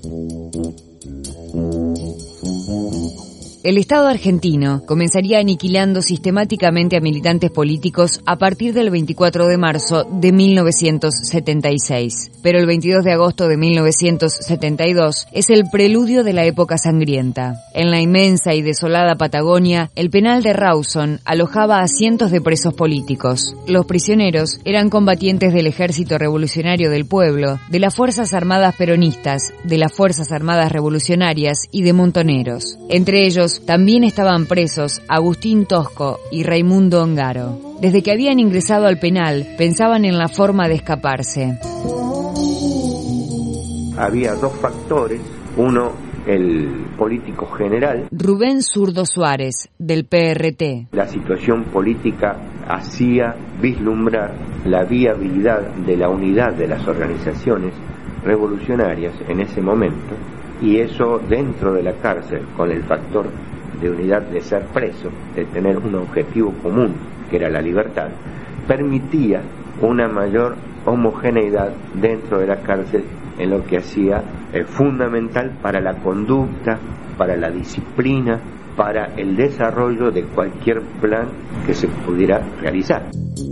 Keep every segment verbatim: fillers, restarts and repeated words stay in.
El Estado argentino comenzaría aniquilando sistemáticamente a militantes políticos a partir del veinticuatro de marzo de mil novecientos setenta y seis. Pero el veintidós de agosto de mil novecientos setenta y dos es el preludio de la época sangrienta. En la inmensa y desolada Patagonia, el penal de Rawson alojaba a cientos de presos políticos. Los prisioneros eran combatientes del Ejército Revolucionario del Pueblo, de las Fuerzas Armadas Peronistas, de las Fuerzas Armadas Revolucionarias y de montoneros. Entre ellos también estaban presos Agustín Tosco y Raimundo Ongaro. Desde que habían ingresado al penal, pensaban en la forma de escaparse. Había dos factores. Uno, el político general. Rubén Zurdo Suárez, del P R T. La situación política hacía vislumbrar la viabilidad de la unidad de las organizaciones revolucionarias en ese momento, y eso dentro de la cárcel, con el factor de unidad de ser preso, de tener un objetivo común, que era la libertad, permitía una mayor homogeneidad dentro de la cárcel, en lo que hacía eh, fundamental para la conducta, para la disciplina, para el desarrollo de cualquier plan que se pudiera realizar.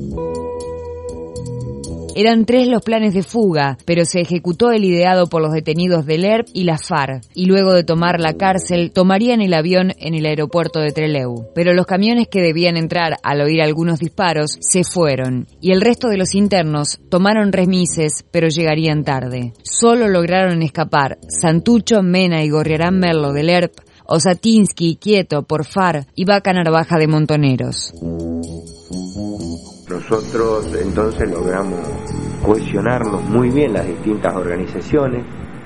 Eran tres los planes de fuga, pero se ejecutó el ideado por los detenidos del E R P y la FARC, y luego de tomar la cárcel, tomarían el avión en el aeropuerto de Trelew. Pero los camiones que debían entrar al oír algunos disparos se fueron, y el resto de los internos tomaron remises, pero llegarían tarde. Solo lograron escapar Santucho, Mena y Gorriarán Merlo del E R P, Osatinsky y Quieto por FARC y Vaca Narvaja de Montoneros. Nosotros entonces logramos cohesionarnos muy bien las distintas organizaciones,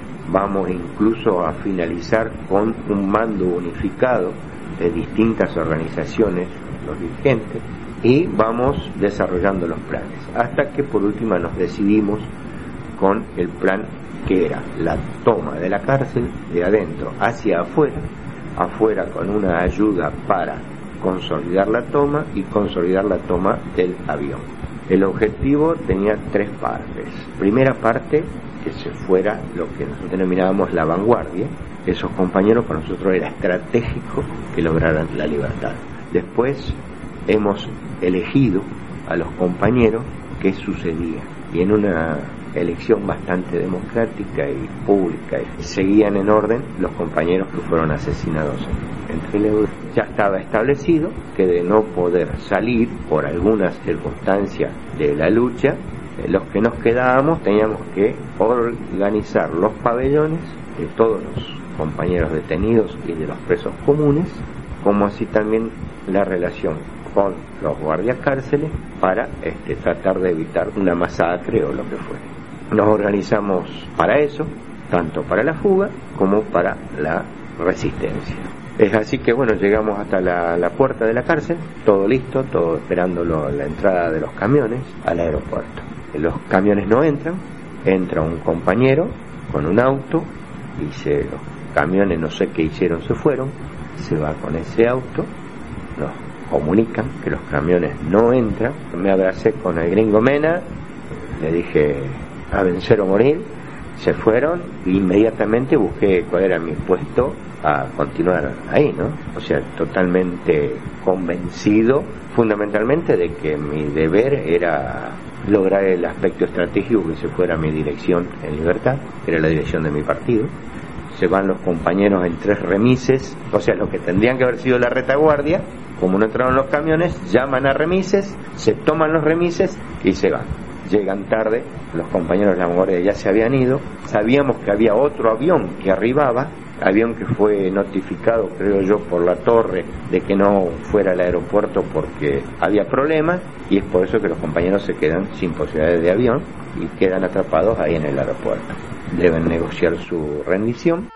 vamos incluso a finalizar con un mando unificado de distintas organizaciones, los dirigentes, y vamos desarrollando los planes, hasta que por último nos decidimos con el plan que era la toma de la cárcel de adentro hacia afuera, afuera con una ayuda para consolidar la toma y consolidar la toma del avión. El objetivo tenía tres partes. Primera parte, que se fuera lo que nosotros denominábamos la vanguardia. Esos compañeros para nosotros era estratégico que lograran la libertad. Después hemos elegido a los compañeros qué sucedía, y en una elección bastante democrática y pública seguían en orden los compañeros que fueron asesinados en Trelew. Ya estaba establecido que de no poder salir por algunas circunstancias de la lucha, los que nos quedábamos teníamos que organizar los pabellones de todos los compañeros detenidos y de los presos comunes, como así también la relación con los guardias cárceles para este, tratar de evitar una masacre o lo que fuera. Nos organizamos para eso, tanto para la fuga como para la resistencia. Es así que bueno, llegamos hasta la, la puerta de la cárcel, todo listo, todo esperando lo, la entrada de los camiones al aeropuerto. Los camiones no entran, entra un compañero con un auto y se, los camiones no sé qué hicieron, se fueron, se va con ese auto, nos comunican que los camiones no entran. Me abracé con el gringo Mena, le dije a vencer o morir, se fueron e inmediatamente busqué cuál era mi puesto a continuar ahí, ¿no? O sea, totalmente convencido fundamentalmente de que mi deber era lograr el aspecto estratégico que se fuera mi dirección en libertad, que era la dirección de mi partido. Se van los compañeros en tres remises, o sea, lo que tendrían que haber sido la retaguardia. Como no entraron los camiones, llaman a remises, se toman los remises y se van. Llegan tarde, los compañeros de la vanguardia ya se habían ido, sabíamos que había otro avión que arribaba, avión que fue notificado, creo yo, por la torre de que no fuera al aeropuerto porque había problemas, y es por eso que los compañeros se quedan sin posibilidades de avión y quedan atrapados ahí en el aeropuerto. Deben negociar su rendición.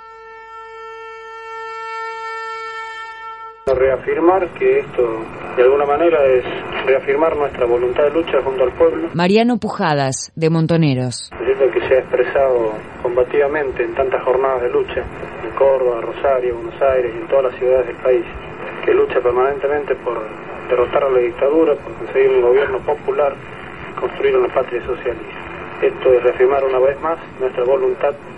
Reafirmar que esto de alguna manera es reafirmar nuestra voluntad de lucha junto al pueblo. Mariano Pujadas, de Montoneros. Es lo que se ha expresado combativamente en tantas jornadas de lucha, en Córdoba, Rosario, Buenos Aires y en todas las ciudades del país, que lucha permanentemente por derrotar a la dictadura, por conseguir un gobierno popular y construir una patria socialista. Esto es reafirmar una vez más nuestra voluntad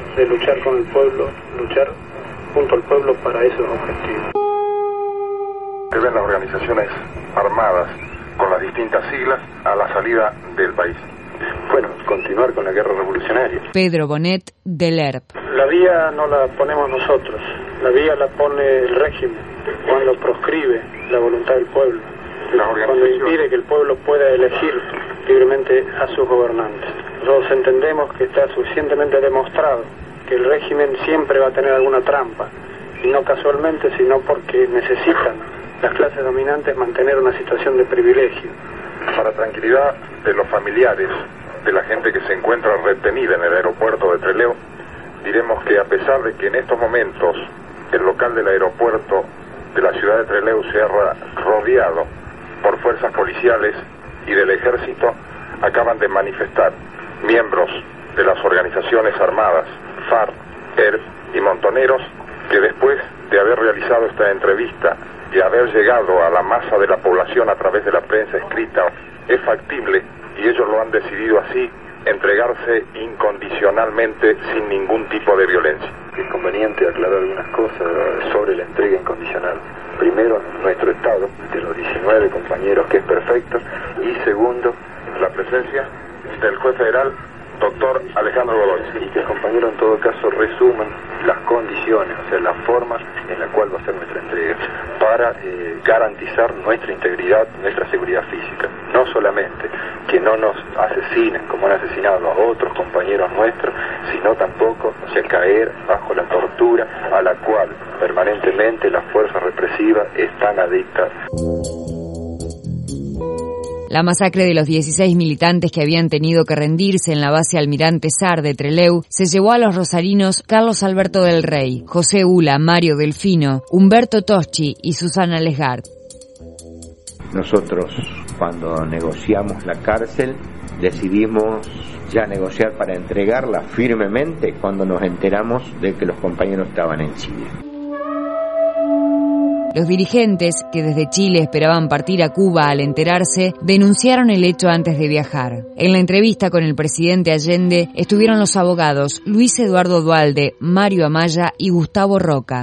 de luchar con el pueblo, luchar junto al pueblo para esos objetivos. Que ven las organizaciones armadas con las distintas siglas a la salida del país. Bueno, continuar con la guerra revolucionaria. Pedro Bonet, del E R P. La vía no la ponemos nosotros, la vía la pone el régimen cuando proscribe la voluntad del pueblo, cuando impide que el pueblo pueda elegir libremente a sus gobernantes. Nosotros entendemos que está suficientemente demostrado que el régimen siempre va a tener alguna trampa, y no casualmente, sino porque necesitan las clases dominantes mantener una situación de privilegio. Para tranquilidad de los familiares de la gente que se encuentra retenida en el aeropuerto de Trelew, diremos que a pesar de que en estos momentos el local del aeropuerto de la ciudad de Trelew se ha rodeado por fuerzas policiales y del ejército, acaban de manifestar miembros de las organizaciones armadas FARC, E R P y Montoneros, que después de haber realizado esta entrevista y haber llegado a la masa de la población a través de la prensa escrita, es factible, y ellos lo han decidido así, entregarse incondicionalmente sin ningún tipo de violencia. Es conveniente aclarar algunas cosas sobre la entrega incondicional. Primero, nuestro Estado, de los diecinueve compañeros, que es perfecto, y segundo, la presencia del juez federal, doctor Alejandro Godoy. Y que el compañero en todo caso resuman las condiciones, o sea, la forma en la cual va a ser nuestra entrega, para eh, garantizar nuestra integridad, nuestra seguridad física. No solamente que no nos asesinen como han asesinado a otros compañeros nuestros, sino tampoco, o sea, caer bajo la tortura a la cual permanentemente las fuerzas represivas están adictas. La masacre de los dieciséis militantes que habían tenido que rendirse en la base Almirante Sar de Trelew se llevó a los rosarinos Carlos Alberto del Rey, José Ula, Mario Delfino, Humberto Toschi y Susana Lesgard. Nosotros, cuando negociamos la cárcel, decidimos ya negociar para entregarla firmemente cuando nos enteramos de que los compañeros estaban en Chile. Los dirigentes, que desde Chile esperaban partir a Cuba al enterarse, denunciaron el hecho antes de viajar. En la entrevista con el presidente Allende estuvieron los abogados Luis Eduardo Duhalde, Mario Amaya y Gustavo Roca.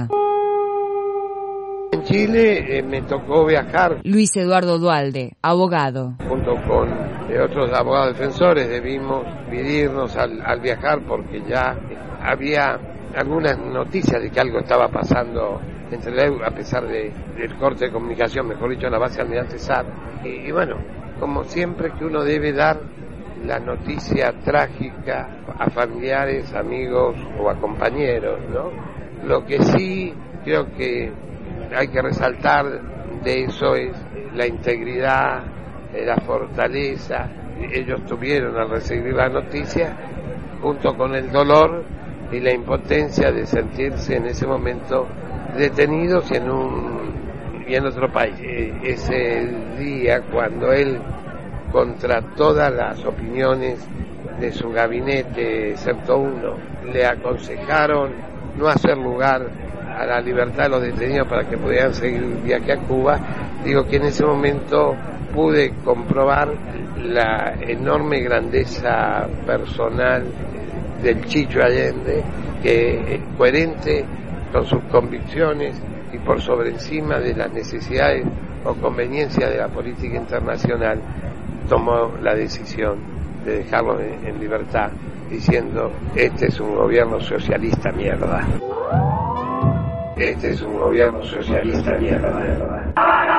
En Chile eh, me tocó viajar. Luis Eduardo Duhalde, abogado. Junto con eh, otros abogados defensores debimos dividirnos al, al viajar porque ya había algunas noticias de que algo estaba pasando en Trelew, a pesar de, del corte de comunicación, mejor dicho, en la base Almirante Sar. Y, y bueno, como siempre que uno debe dar la noticia trágica a familiares, amigos o a compañeros, ¿no? Lo que sí creo que hay que resaltar de eso es la integridad, la fortaleza. Ellos tuvieron al recibir la noticia, junto con el dolor y la impotencia de sentirse en ese momento detenidos en un y en otro país. Ese día cuando él, contra todas las opiniones de su gabinete, excepto uno, le aconsejaron no hacer lugar a la libertad de los detenidos para que pudieran seguir el viaje a Cuba, digo que en ese momento pude comprobar la enorme grandeza personal del Chicho Allende, que coherente con sus convicciones y por sobre encima de las necesidades o conveniencias de la política internacional, tomó la decisión de dejarlo en, en libertad, diciendo: este es un gobierno socialista mierda. Este es un gobierno socialista mierda.